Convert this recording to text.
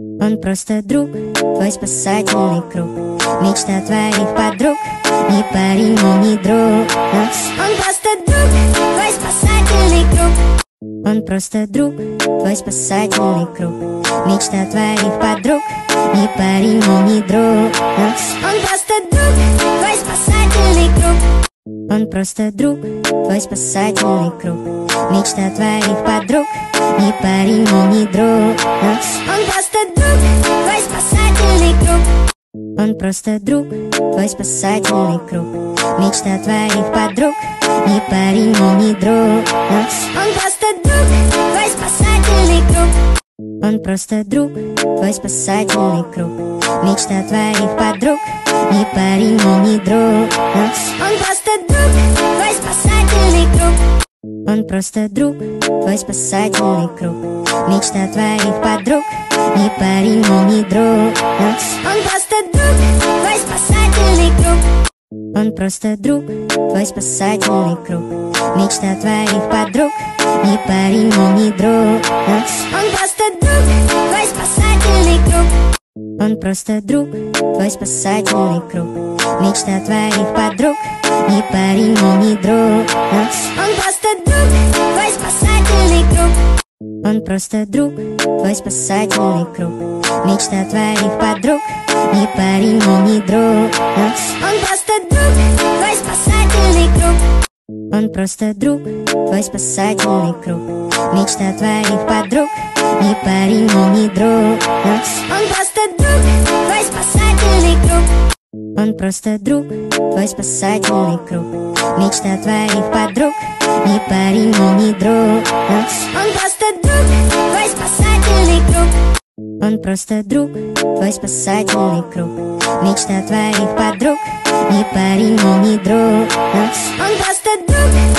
Он просто друг, твой спасательный круг. Мечта твоих подруг, ни парень, ни друг. Он просто друг, твой спасательный круг. Он просто друг, твой спасательный круг. Мечта твоих подруг, ни парень, ни друг. Он просто друг, твой спасательный круг. Он просто друг, твой спасательный круг. Мечта твоих подруг, ни парень, ни друг. Он просто друг, твой спасательный круг. Он просто друг, твой спасательный круг. Мечта твоих подруг, ни парень, ни друг. Он просто друг, твой спасательный круг. Он просто друг, твой спасательный круг. Мечта твоих подруг, ни парень, ни друг. Он просто друг, твой спасательный круг. Он просто друг, твой спасательный круг. Мечта твоих подруг, ни парень, ни друг. Он просто друг, твой спасательный круг. Он просто друг, твой спасательный круг. Мечта твоих подруг, ни парень, ни друг. Он просто друг, твой спасательный круг. Он просто друг, твой спасательный круг. Мечта твоих подруг, ни парень, ни друг. Он просто друг, твой спасательный круг. Он просто друг, твой спасательный круг. Мечта твоих подруг, ни парень, ни друг. Он просто друг, твой спасательный круг. Он просто друг, твой спасательный круг. Мечта твоих подруг, ни парень, ни друг. Он просто друг, твой спасательный круг. Он просто друг, твой спасательный круг. Мечта твоих подруг, ни парень, ни друг. Он просто друг, твой спасательный круг. Он просто друг, твой спасательный круг. Мечта твоих подруг, ни парень, ни друг. Он просто друг.